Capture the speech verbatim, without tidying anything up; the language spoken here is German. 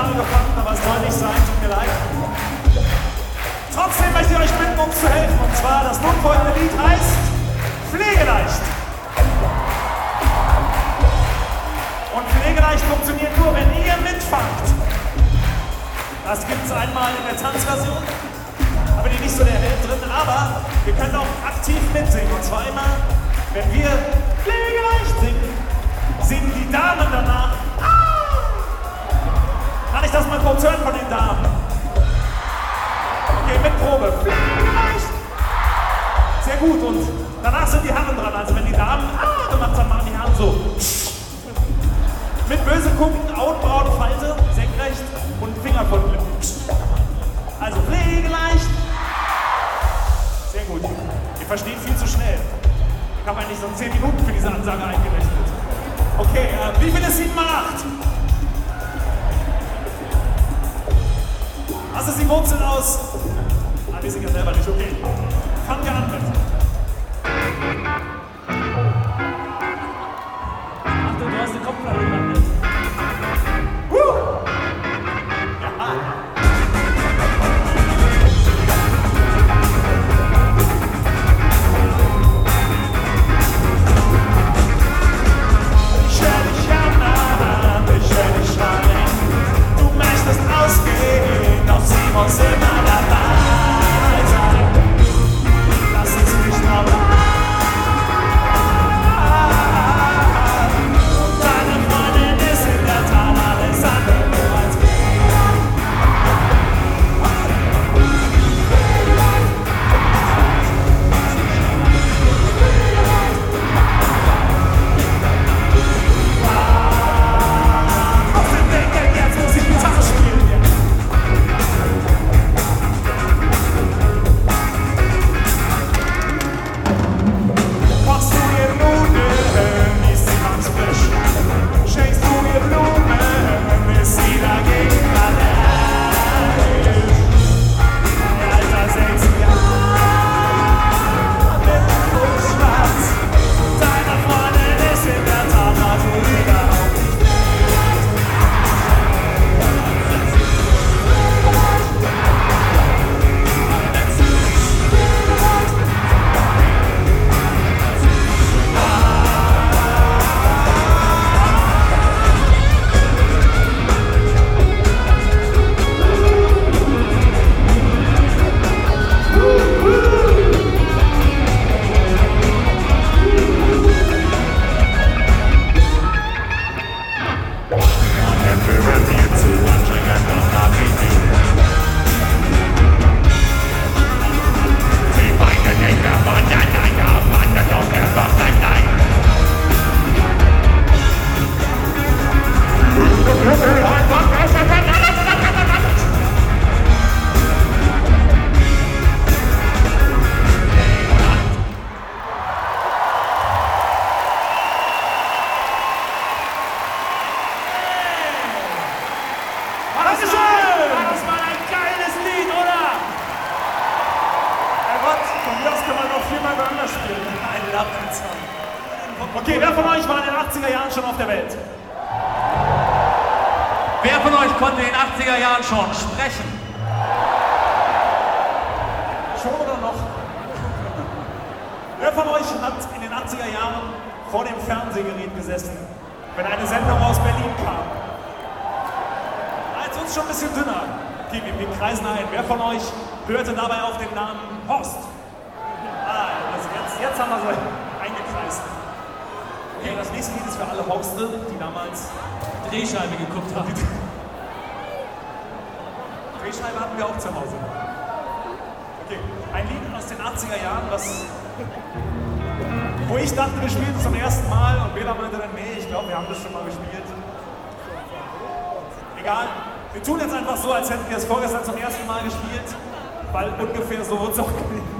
Gitarre gefangen, aber es soll nicht sein, tut mir leid. Trotzdem möchte ich euch bitten, uns zu helfen. Und zwar, das nun folgende Lied heißt Pflegeleicht. Und Pflegeleicht funktioniert nur, wenn ihr mitfangt. Das gibt es einmal in der Tanzversion. Da bin ich nicht so der Held drin, aber wir können auch aktiv mitsingen. Und zwar immer, wenn wir Pflegeleicht singen, singen die Damen danach. Ah! Kann ich das mal kurz hören von den Damen? Okay, mit Probe. Pflegeleicht. Sehr gut. Und danach sind die Herren dran. Also wenn die Damen ah gemacht haben, machen die Herren so. Mit böse gucken, Augenbrauen, Falte, senkrecht und Finger von Lippen. Also Pflegeleicht. Sehr gut. Ihr versteht viel zu schnell. Ich habe eigentlich so zehn Minuten für diese Ansage eingerechnet. Okay, äh, wie viel ist sieben mal acht? Was ist die Wurzel aus? Ah, wir sind ja selber nicht. Okay. Fangen wir an mit. Achtung, du hast den Kopfball gelandet. Woo! Ja. Ausgehen, doch sie muss immer dabei sein. Lass uns nicht normal. Und deine Freundin ist in der Tat alles andere als auf den Weg, jetzt muss ich Gitarre spielen. Schenkst du ihr Blumen, ist sie dagegen allergisch. Alter, sechzig Jahre, mit schwarz. Deine Freundin ist in der Tat Maturita auch nicht Okay, wer von euch war in den achtziger Jahren schon auf der Welt? Wer von euch konnte in den achtziger Jahren schon sprechen? Schon oder noch? Wer von euch hat in den achtziger Jahren vor dem Fernsehgerät gesessen, wenn eine Sendung aus Berlin kam? Ah, jetzt wird es schon ein bisschen dünner. Okay, wir, wir kreisen ein. Wer von euch hörte dabei auf den Namen Horst? Ah, also jetzt, jetzt haben wir so eingekreist. Okay, das nächste Lied ist für alle Horste, die damals Drehscheibe geguckt haben. Drehscheibe hatten wir auch zu Hause. Okay, ein Lied aus den achtziger Jahren, was, wo ich dachte, wir spielen es zum ersten Mal und Bela meinte dann, nee, ich glaube, wir haben das schon mal gespielt. Egal, wir tun jetzt einfach so, als hätten wir es vorgestern zum ersten Mal gespielt, weil ungefähr so wird es auch klingen.